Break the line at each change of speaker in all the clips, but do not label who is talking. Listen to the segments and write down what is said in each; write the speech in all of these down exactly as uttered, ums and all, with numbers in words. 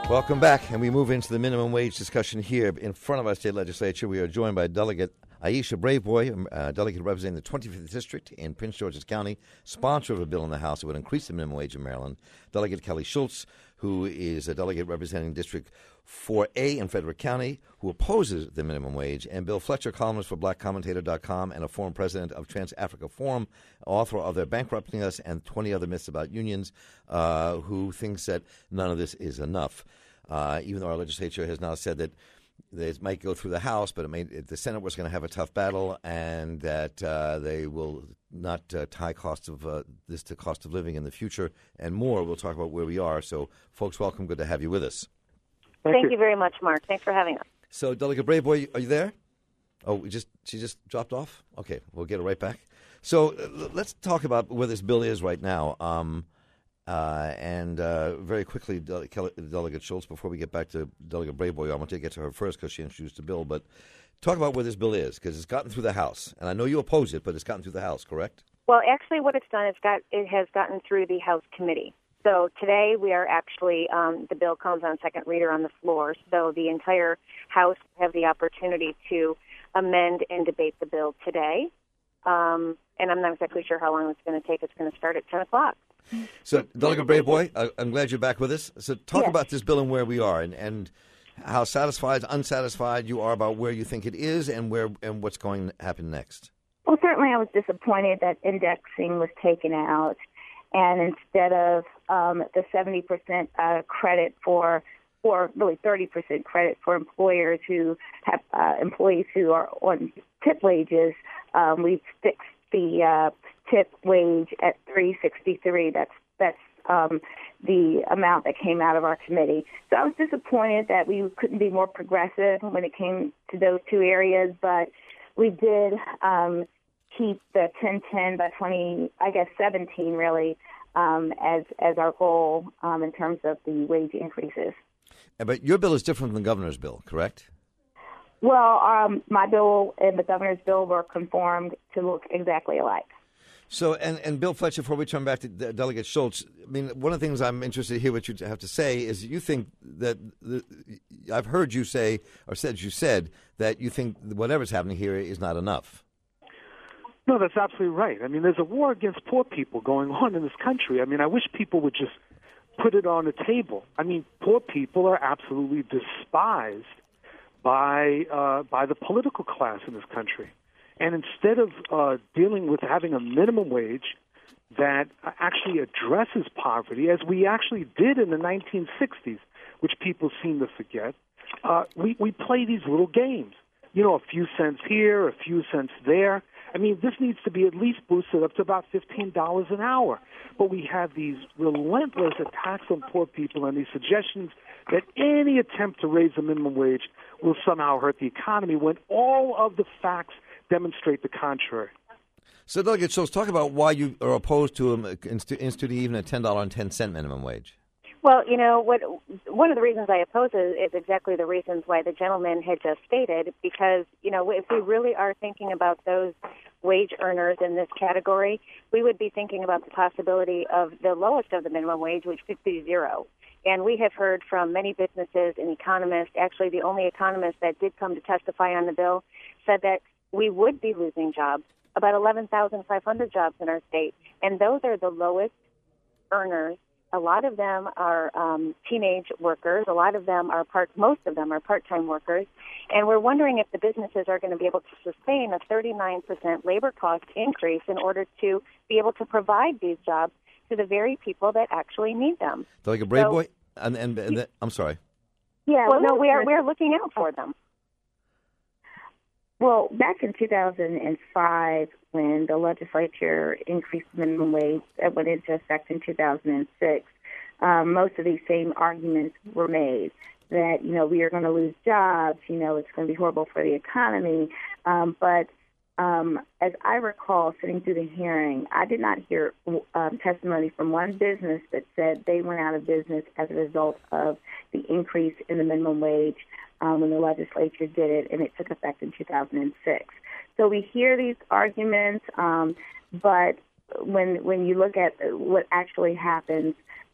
Welcome back, and we move into the minimum wage discussion here in front of our state legislature. We are joined by Delegate Aisha Braveboy, uh, delegate representing the twenty-fifth District in Prince George's County, sponsor of a bill in the House that would increase the minimum wage in Maryland. Delegate Kelly Schultz, who is a delegate representing District four A in Frederick County, who opposes the minimum wage, and Bill Fletcher, columnist for black commentator dot com and a former president of Trans-Africa Forum, author of They're Bankrupting Us and twenty Other Myths About Unions, uh, who thinks that none of this is enough. Uh, even though our legislature has now said that it might go through the House, but it may, the Senate was going to have a tough battle, and that uh, they will not uh, tie cost of uh, this to cost of living in the future, and more. We'll talk about where we are. So, folks, welcome. Good to have you with us.
Thank, Thank you. you very much, Mark. Thanks for having us.
So, Delegate Braveboy, are you there? Oh, we just she just dropped off? Okay, we'll get her right back. So, uh, let's talk about where this bill is right now. Um, uh, and uh, very quickly, Dele- Delegate Schultz, before we get back to Delegate Braveboy, I want to get to her first because she introduced the bill. But talk about where this bill is, because it's gotten through the House. And I know you oppose it, but it's gotten through the House, correct?
Well, actually, what it's done is got it has gotten through the House committee. So today we are actually, um, the bill comes on second reader on the floor, so the entire House have the opportunity to amend and debate the bill today. Um, and I'm not exactly sure how long it's going to take. It's going to start at ten o'clock.
So, Delegate Braveboy, uh, I'm glad you're back with us. So talk
yes.
about this bill and where we are, and, and how satisfied, unsatisfied you are about where you think it is and where and what's going to happen next.
Well, certainly I was disappointed that indexing was taken out. And instead of um, the seventy percent uh, credit for, or really thirty percent credit for employers who have uh, employees who are on tip wages, um, we've fixed the uh, tip wage at three sixty-three. That's that's um, the amount that came out of our committee. So I was disappointed that we couldn't be more progressive when it came to those two areas, but we did. Um, keep the ten ten by twenty, I guess seventeen really, um, as as our goal um, in terms of the wage increases.
But your bill is different than the governor's bill, correct?
Well, um, my bill and the governor's bill were conformed to look exactly alike.
So, and, and Bill Fletcher, before we turn back to De- Delegate Schultz, I mean, one of the things I'm interested to hear what you have to say is you think that, the, I've heard you say, or said you said, that you think whatever's happening here is not enough.
No, that's absolutely right. I mean, there's a war against poor people going on in this country. I mean, I wish people would just put it on the table. I mean, poor people are absolutely despised by uh, by the political class in this country. And instead of uh, dealing with having a minimum wage that actually addresses poverty, as we actually did in the nineteen sixties, which people seem to forget, uh, we, we play these little games. You know, a few cents here, a few cents there. I mean, this needs to be at least boosted up to about fifteen dollars an hour. But we have these relentless attacks on poor people and these suggestions that any attempt to raise the minimum wage will somehow hurt the economy when all of the facts demonstrate the contrary.
So, Delegate Schultz, talk about why you are opposed to um, inst- instituting even a ten dollars and ten cents minimum wage.
Well, you know, what one of the reasons I oppose it is exactly the reasons why the gentleman had just stated, because, you know, if we really are thinking about those wage earners in this category, we would be thinking about the possibility of the lowest of the minimum wage, which could be zero. And we have heard from many businesses and economists, actually the only economist that did come to testify on the bill, said that we would be losing jobs, about eleven thousand five hundred jobs in our state. And those are the lowest earners. A lot of them are um, teenage workers. A lot of them are part, most of them are part-time workers. And we're wondering if the businesses are going to be able to sustain a thirty-nine percent labor cost increase in order to be able to provide these jobs to the very people that actually need them.
Delegate Braveboy,
so,
and, and, and the, I'm sorry.
Yeah.
Well, no, we are we are looking out for them.
Well, back in two thousand five, when the legislature increased the minimum wage that went into effect in two thousand six, um, most of these same arguments were made that, you know, we are going to lose jobs, you know, it's going to be horrible for the economy. Um, but um, as I recall, sitting through the hearing, I did not hear um, testimony from one business that said they went out of business as a result of the increase in the minimum wage um, when the legislature did it, and it took effect in two thousand six. So we hear these arguments, um, but when when you look at what actually happens,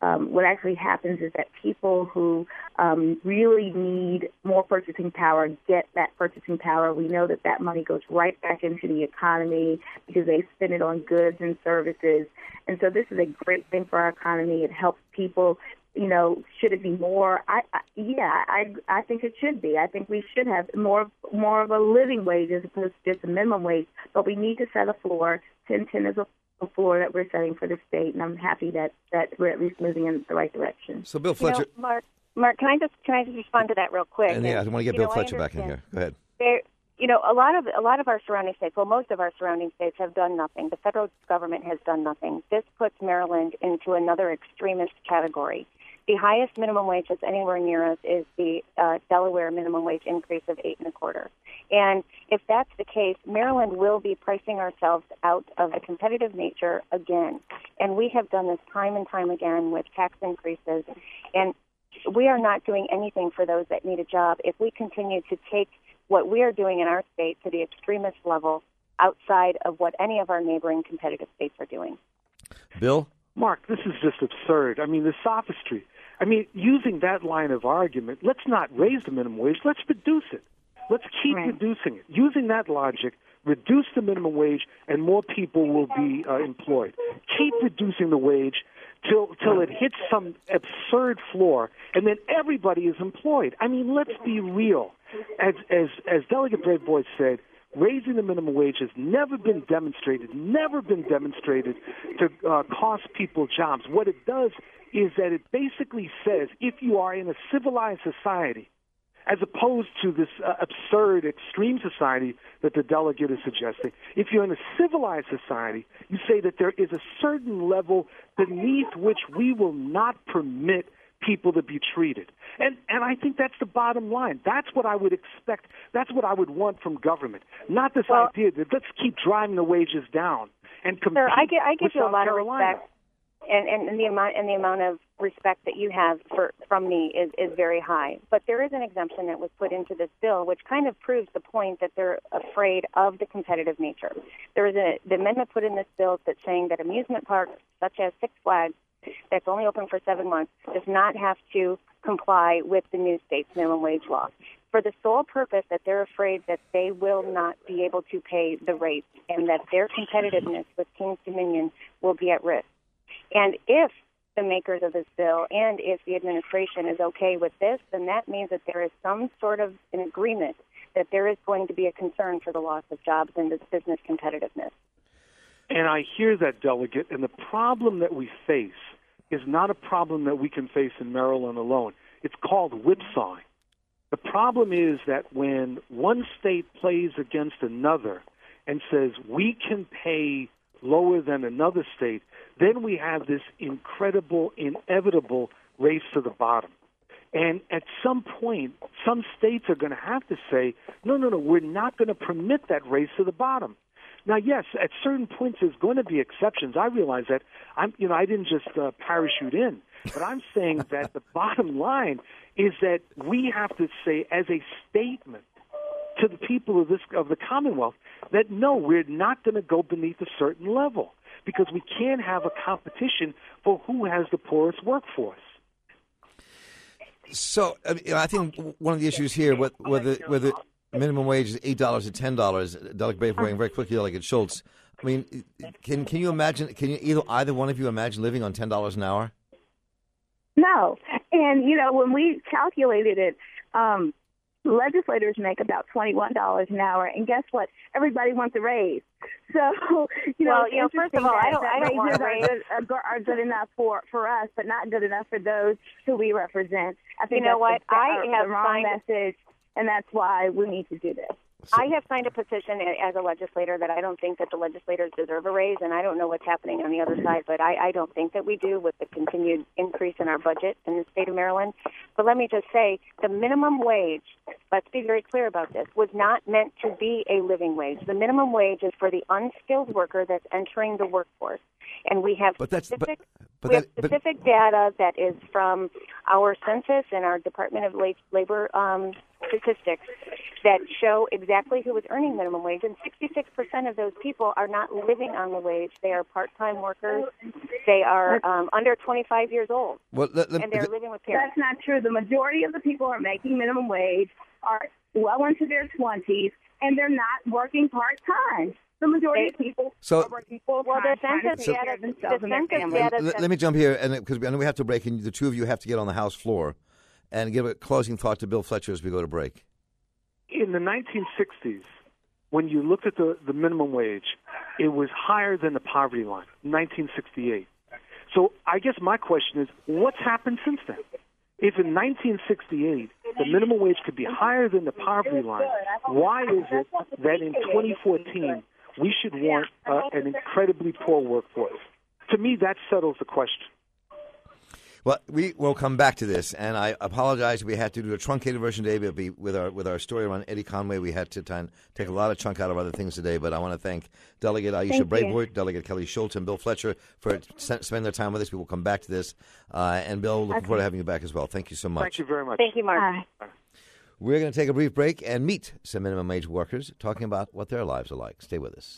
um, what actually happens is that people who um, really need more purchasing power get that purchasing power. We know that that money goes right back into the economy because they spend it on goods and services. And so this is a great thing for our economy. It helps people. You know, should it be more? I, I yeah, I I think it should be. I think we should have more more of a living wage as opposed to just a minimum wage. But we need to set a floor. ten ten is a floor that we're setting for the state, and I'm happy that, that we're at least moving in the right direction.
So, Bill Fletcher,
you know, Mark, Mark, can I just can I just respond to that real quick?
And, yeah, I want to get Bill know, Fletcher back in here. Go ahead.
There, you know, a lot of a lot of our surrounding states, well, most of our surrounding states have done nothing. The federal government has done nothing. This puts Maryland into another extremist category. The highest minimum wage that's anywhere near us is the uh, Delaware minimum wage increase of eight and a quarter. And if that's the case, Maryland will be pricing ourselves out of the competitive nature again. And we have done this time and time again with tax increases. And we are not doing anything for those that need a job if we continue to take what we are doing in our state to the extremist level outside of what any of our neighboring competitive states are doing.
Bill?
Mark, this is just absurd. I mean, the sophistry. I mean, using that line of argument, let's not raise the minimum wage, let's reduce it. Let's keep right. reducing it. Using that logic, reduce the minimum wage, and more people will be uh, employed. Keep reducing the wage till till it hits some absurd floor, and then everybody is employed. I mean, let's be real. As as as Delegate Braveboy said, raising the minimum wage has never been demonstrated, never been demonstrated to uh, cost people jobs. What it does is that it basically says if you are in a civilized society, as opposed to this uh, absurd extreme society that the delegate is suggesting, if you're in a civilized society, you say that there is a certain level beneath which we will not permit people to be treated. And and I think that's the bottom line. That's what I would expect. That's what I would want from government. Not this
well,
idea that let's keep driving the wages down and compete
sir, I, give, I give
with
you
South
a lot
Carolina.
of respect. And, and, and the amount and the amount of respect that you have for from me is, is very high. But there is an exemption that was put into this bill, which kind of proves the point that they're afraid of the competitive nature. There is a, the amendment put in this bill that's saying that amusement parks, such as Six Flags, that's only open for seven months, does not have to comply with the new state's minimum wage law, for the sole purpose that they're afraid that they will not be able to pay the rates and that their competitiveness with King's Dominion will be at risk. And if the makers of this bill and if the administration is okay with this, then that means that there is some sort of an agreement that there is going to be a concern for the loss of jobs and this business competitiveness.
And I hear that, Delegate, and the problem that we face is not a problem that we can face in Maryland alone. It's called whipsawing. The problem is that when one state plays against another and says we can pay lower than another state, then we have this incredible, inevitable race to the bottom. And at some point, some states are going to have to say, no, no, no, we're not going to permit that race to the bottom. Now, yes, at certain points there's going to be exceptions. I realize that. I'm, you know, I didn't just uh, parachute in, but I'm saying that the bottom line is that we have to say, as a statement to the people of this of the Commonwealth, that no, we're not going to go beneath a certain level because we can't have a competition for who has the poorest workforce.
So, I, mean, I think one of the issues here, whether whether minimum wage is eight dollars or ten dollars, Delegate Braveboy and very quickly, Delegate Schultz. I mean, can can you imagine? Can you either either one of you imagine living on ten dollars an hour?
No, and you know when we calculated it, um, legislators make about twenty-one dollars an hour, and guess what? Everybody wants a raise. So, you know,
well, you know first of all, I don't, I don't want a raise.
Are good, are good enough for, for us, but not good enough for those who we represent. I think
you know
that's
what?
The,
I
the
have
wrong
signed,
message, and that's why we need to do this.
So,
I have signed a petition as a legislator that I don't think that the legislators deserve a raise, and I don't know what's happening on the other side, but I, I don't think that we do with the continued increase in our budget in the state of Maryland. But let me just say, the minimum wage, let's be very clear about this, was not meant to be a living wage. The minimum wage is for the unskilled worker that's entering the workforce. And we have
but that's,
specific,
but, but
we have
that,
specific but, data that is from our census and our Department of Labor um, statistics that show exactly who is earning minimum wage, and sixty-six percent of those people are not living on the wage. They are part-time workers, They are um, under twenty-five years old,
well, let, let,
and they're living with parents.
That's not true. The majority of the people who are making minimum wage are well into their twenties, and they're not working part-time. The majority
They,
of people
so,
are working full-time.
well, the
trying to
census
take care
data,
of themselves
the
and their
census
families.
data
let, let me jump here, and because I know we have to break, and the two of you have to get on the House floor and give a closing thought to Bill Fletcher as we go to break.
In the nineteen sixties, when you looked at the, the minimum wage, it was higher than the poverty line, nineteen sixty-eight. So I guess my question is, what's happened since then? If in nineteen sixty-eight the minimum wage could be higher than the poverty line, why is it that in twenty fourteen we should want uh, an incredibly poor workforce? To me, that settles the question.
Well, we will come back to this, and I apologize. We had to do a truncated version today, but be, with our with our story around Eddie Conway, we had to t- take a lot of chunk out of other things today. But I want to thank Delegate Aisha Braveboy, Delegate Kelly Schultz, and Bill Fletcher for spending their time with us. We will come back to this, uh, and Bill, looking okay. forward to having you back as well. Thank you so much.
Thank you very much.
Thank you, Mark.
Bye.
We're going to take a brief break and meet some minimum wage workers, talking about what their lives are like. Stay with us.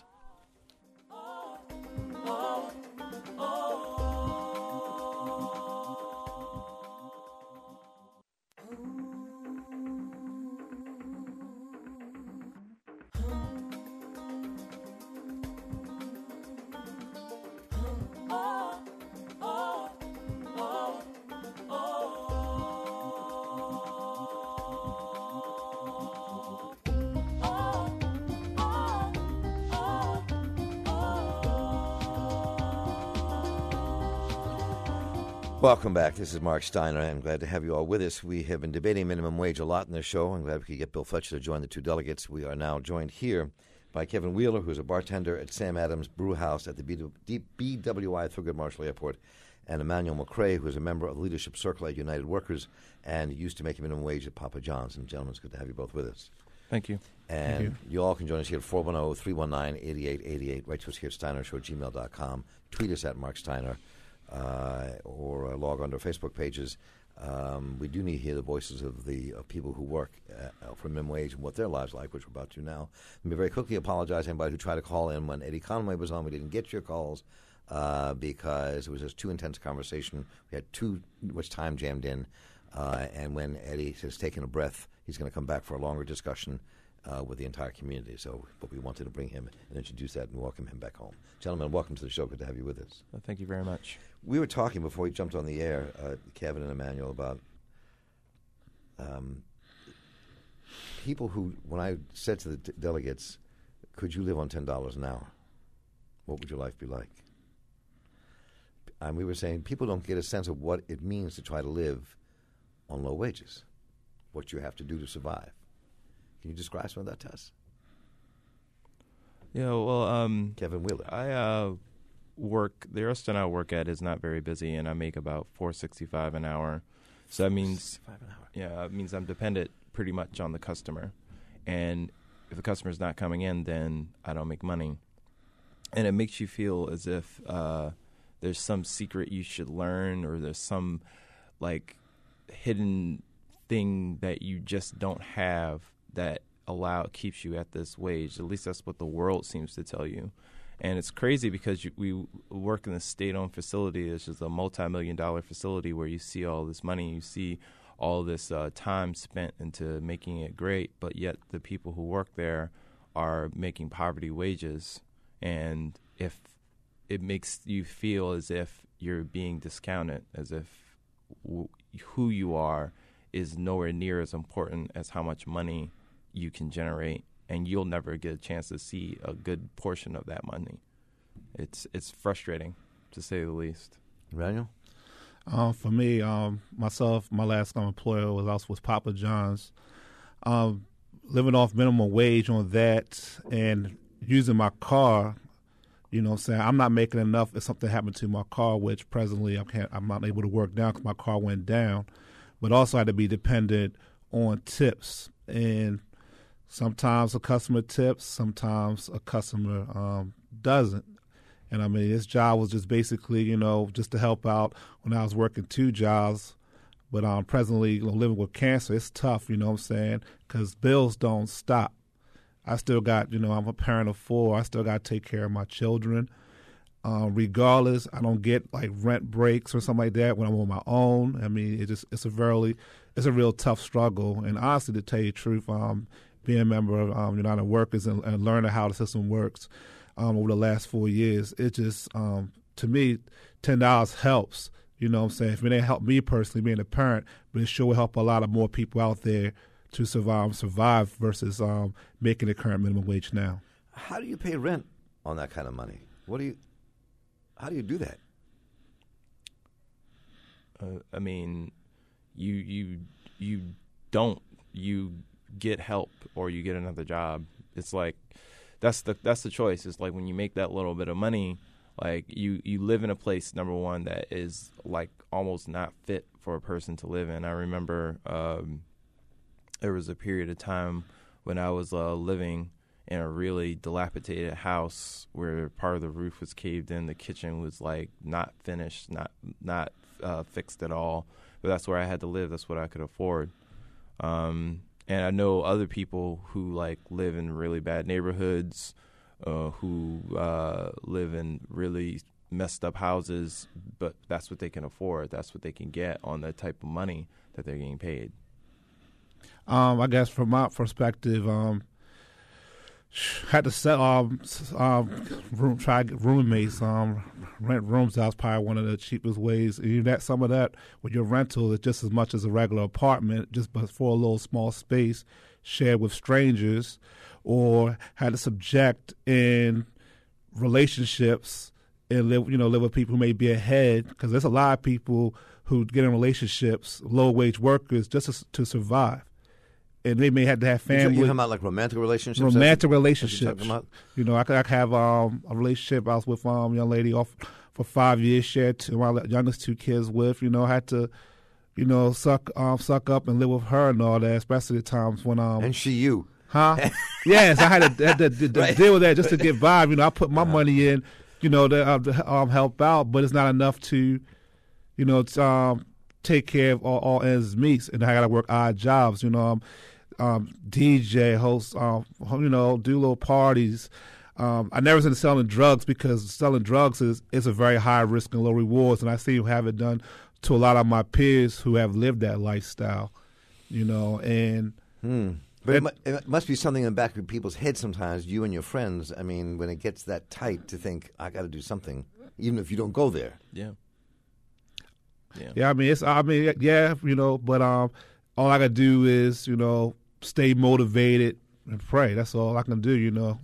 Welcome back. This is Mark Steiner. I'm glad to have you all with us. We have been debating minimum wage a lot in this show. I'm glad we could get Bill Fletcher to join the two delegates. We are now joined here by Kevin Wheeler, who's a bartender at Sam Adams Brew House at the B W I Thurgood Marshall Airport, and Emmanuel McCrae, who is a member of the Leadership Circle at United Workers and used to make a minimum wage at Papa John's. And gentlemen, it's good to have you both with us.
Thank you.
And
Thank you.
you all can join us here at four one zero, three one nine, eight eight eight eight. Write to us here at steiner show at gmail dot com. Tweet us at Mark Steiner. Uh, or uh, log on to our Facebook pages. Um, we do need to hear the voices of the of people who work uh, for minimum wage and what their lives are like, which we're about to now. Let me very quickly apologize to anybody who tried to call in when Eddie Conway was on. We didn't get your calls uh, because it was just too intense a conversation. We had too much time jammed in. Uh, and when Eddie has taken a breath, he's going to come back for a longer discussion uh, with the entire community. So but we wanted to bring him and introduce that and welcome him back home. Gentlemen, welcome to the show. Good to have you with us.
Well, thank you very much.
We were talking before we jumped on the air, uh, Kevin and Emmanuel, about um, people who, when I said to the d- delegates, could you live on ten dollars an hour? What would your life be like? And we were saying people don't get a sense of what it means to try to live on low wages, what you have to do to survive. Can you describe some of that to us?
Yeah, well, um,
Kevin Wheeler.
I uh, work, the restaurant I work at is not very busy, and I make about four sixty-five an hour. So that means,
an hour.
yeah, it means I'm dependent pretty much on the customer. And if the customer's not coming in, then I don't make money. And it makes you feel as if uh, there's some secret you should learn, or there's some, like, hidden thing that you just don't have that allow keeps you at this wage. At least that's what the world seems to tell you. And it's crazy because you, we work in a state-owned facility. This is a multi-million dollar facility where you see all this money, you see all this uh, time spent into making it great, but yet the people who work there are making poverty wages. And if it makes you feel as if you're being discounted, as if w- who you are is nowhere near as important as how much money you can generate, and you'll never get a chance to see a good portion of that money. It's it's frustrating, to say the least.
Emmanuel?
Um, for me, um, myself, my last um, employer was also was Papa John's. Um, living off minimum wage on that and using my car, you know what I'm saying, I'm not making enough if something happened to my car, which presently I can't, I'm not able to work down because my car went down, but also I had to be dependent on tips. And sometimes a customer tips, sometimes a customer um, doesn't. And, I mean, this job was just basically, you know, just to help out when I was working two jobs. But um, presently, you know, living with cancer, it's tough, you know what I'm saying, because bills don't stop. I still got, you know, I'm a parent of four. I still got to take care of my children. Um, regardless, I don't get like rent breaks or something like that when I'm on my own. I mean, it just it's a very it's a real tough struggle. And honestly, to tell you the truth, um, being a member of um, United Workers and, and learning how the system works um, over the last four years, it just um, to me, ten dollars helps. You know what I'm saying? If it didn't help me personally, being a parent, but it sure will help a lot of more people out there to survive survive versus um, making the current minimum wage now.
How do you pay rent on that kind of money? What do you? How do you do that?
Uh, I mean, you you you don't. You get help or you get another job. It's like that's the that's the choice. It's like when you make that little bit of money, like you, you live in a place, number one, that is like almost not fit for a person to live in. I remember um, there was a period of time when I was uh, living in a really dilapidated house where part of the roof was caved in. The kitchen was like not finished, not not uh, fixed at all. But that's where I had to live. That's what I could afford. Um, and I know other people who like live in really bad neighborhoods, uh, who uh, live in really messed up houses, but that's what they can afford. That's what they can get on the type of money that they're getting paid.
Um, I guess from my perspective, um, had to set um, um room, try to get roommates, um, rent rooms. That was probably one of the cheapest ways. And you that some of that with your rental is just as much as a regular apartment, just but for a little small space shared with strangers, or had to subject in relationships and live, you know, live with people who may be ahead, because there's a lot of people who get in relationships, low wage workers, just to, to survive. And they may have to have family.
You're talking about like romantic relationships?
Romantic relationships. You know, I could, I could have um, a relationship I was with um, a young lady off for five years, shared two, my youngest two kids with. You know, I had to, you know, suck um, suck up and live with her and all that, especially the times when um.
And she you.
Huh? Yes, I had to, had to, to
Right.
deal with that just to get by. You know, I put my uh-huh. money in, you know, to, uh, to um, help out, but it's not enough to, you know, to, um, take care of all, all ends meet, and I got to work odd jobs. You know, um, um, D J, host, um, you know, do little parties. Um, I never was into selling drugs because selling drugs is, is a very high risk and low rewards, and I see you have it done to a lot of my peers who have lived that lifestyle. You know, and.
Hmm. But it, mu- it must be something in the back of people's heads sometimes, you and your friends, I mean, when it gets that tight, to think, I got to do something, even if you don't go there.
Yeah. Yeah.
Yeah, I mean, it's, I mean, yeah, you know, but um, all I got to do is, you know, stay motivated and pray. That's all I can do, you know.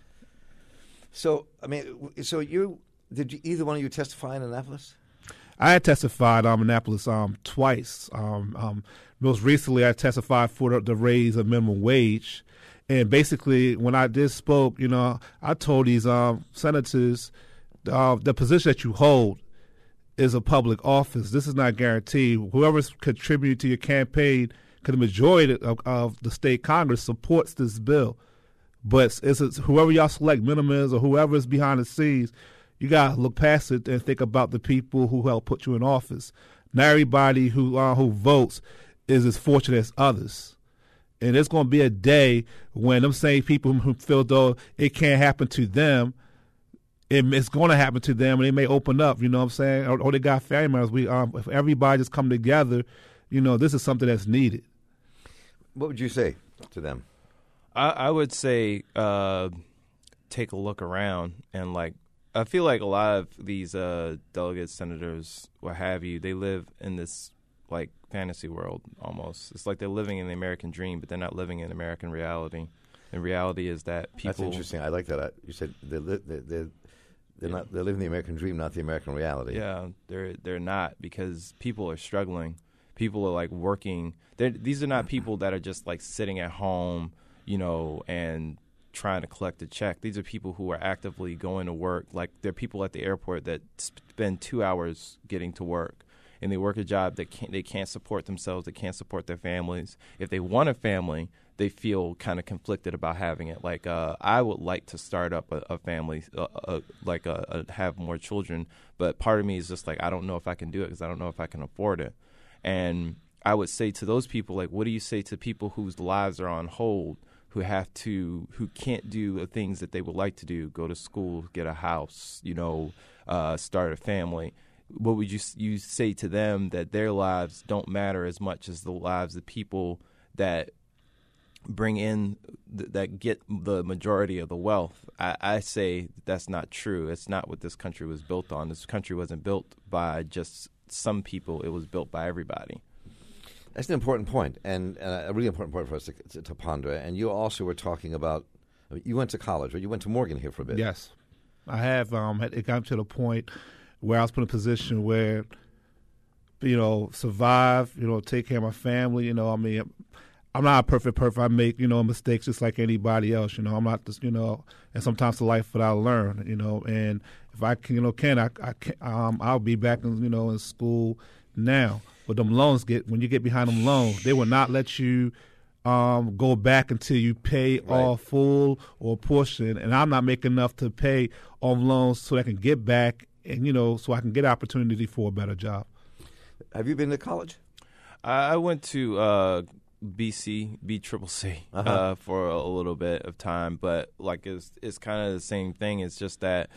So, I mean, so you, did you, either one of you testify in Annapolis?
I had testified um, in Annapolis um, twice. Um, um, most recently, I testified for the, the raise of minimum wage. And basically, when I did spoke, you know, I told these um, senators, uh, the position that you hold is a public office. This is not guaranteed. Whoever's contributing to your campaign, because the majority of, of the state Congress supports this bill. But it's, it's whoever y'all select, minimums or whoever is behind the scenes, you got to look past it and think about the people who help put you in office. Not everybody who uh, who votes is as fortunate as others. And there's going to be a day when them same people who feel though it can't happen to them, it, it's going to happen to them, and they may open up, you know what I'm saying? Or, or they got family members. We, um, if everybody just come together, you know, this is something that's needed.
What would you say to them?
I, I would say uh, take a look around and, like, I feel like a lot of these uh, delegates, senators, what have you, they live in this, like, fantasy world almost. It's like they're living in the American dream, but they're not living in American reality. And reality is that people...
That's interesting. I like that. I, you said they're, they're, they're, they're,
yeah.
not, they're living the American dream, not the American reality.
Yeah, they're they're not, because people are struggling. People are, like, working. They're, these are not people that are just, like, sitting at home, you know, and... trying to collect a check. These are people who are actively going to work. Like, there are people at the airport that spend two hours getting to work, and they work a job that can't, they can't support themselves, they can't support their families. If they want a family, they feel kind of conflicted about having it. Like, uh, I would like to start up a, a family, uh, uh, like uh, uh, have more children, but part of me is just like, I don't know if I can do it because I don't know if I can afford it. And I would say to those people, like, what do you say to people whose lives are on hold, who have to, who can't do the things that they would like to do, go to school, get a house, you know, uh, start a family. What would you you say to them that their lives don't matter as much as the lives of people that bring in, th- that get the majority of the wealth? I, I say that's not true. It's not what this country was built on. This country wasn't built by just some people. It was built by everybody.
That's an important point, and uh, a really important point for us to, to, to ponder. And you also were talking about, you went to college, right? You went to Morgan here for a bit.
Yes. I have. Um, it got to the point where I was put in a position where, you know, survive, you know, take care of my family. You know, I mean, I'm not a perfect person. I make, you know, mistakes just like anybody else. You know, I'm not just, you know, and sometimes the life that I learn, you know, and if I can, you know, can, I, I can, um, I'll be back in, you know, in school now. But them loans get, when you get behind them loans, they will not let you um, go back until you pay
right.
all full or portion. And I'm not making enough to pay on loans so I can get back and, you know, so I can get opportunity for a better job.
Have you been to college?
I went to uh, B C, B C C,
uh-huh.
uh, for a little bit of time, but like it's it's kind of the same thing. It's just that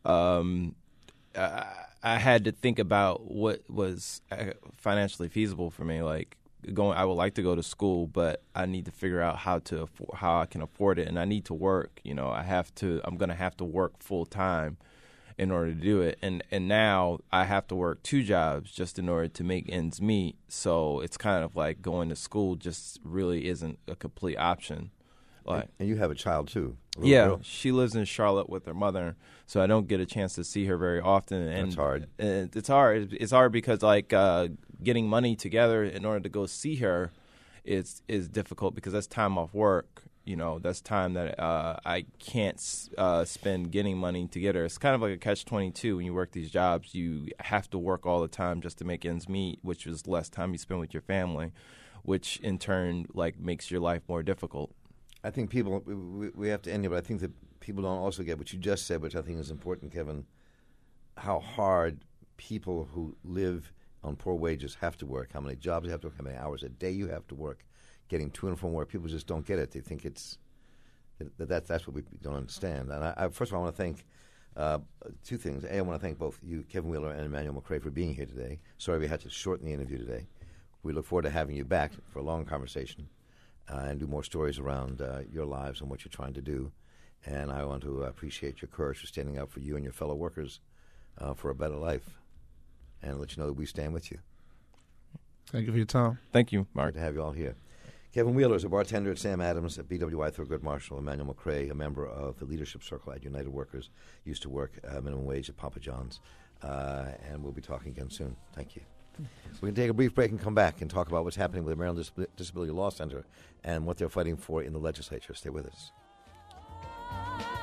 um, I, I had to think about what was financially feasible for me. Like going, I would like to go to school, but I need to figure out how to afford, how I can afford it, and I need to work. You know, I have to. I'm going to have to work full time in order to do it, and and now I have to work two jobs just in order to make ends meet. So it's kind of like going to school just really isn't a complete option. Like,
and you have a child too. A
yeah,
girl.
She lives in Charlotte with her mother, so I don't get a chance to see her very often. And
That's hard.
And it's hard. It's hard because like uh, getting money together in order to go see her is is difficult because that's time off work. You know, that's time that uh, I can't uh, spend getting money to get her. It's kind of like a catch twenty-two when you work these jobs. You have to work all the time just to make ends meet, which is less time you spend with your family, which in turn like makes your life more difficult.
I think people, we, we have to end here, but I think that people don't also get what you just said, which I think is important, Kevin, how hard people who live on poor wages have to work, how many jobs you have to work, how many hours a day you have to work, getting to and from work. People just don't get it. They think it's, that, that that's what we don't understand. And I, I, first of all, I want to thank uh, two things. A, I want to thank both you, Kevin Wheeler and Emmanuel McCrae, for being here today. Sorry we had to shorten the interview today. We look forward to having you back for a long conversation. Uh, and do more stories around uh, your lives and what you're trying to do. And I want to uh, appreciate your courage for standing up for you and your fellow workers uh, for a better life, and let you know that we stand with you.
Thank you for your time.
Thank you, Mark.
Good to have you all here. Kevin Wheeler is a bartender at Sam Adams at B W I Thurgood Marshall. Emmanuel McCrae, a member of the leadership circle at United Workers, used to work uh, minimum wage at Papa John's. Uh, and we'll be talking again soon. Thank you. We're going to take a brief break and come back and talk about what's happening with the Maryland Dis- Disability Law Center and what they're fighting for in the legislature. Stay with us.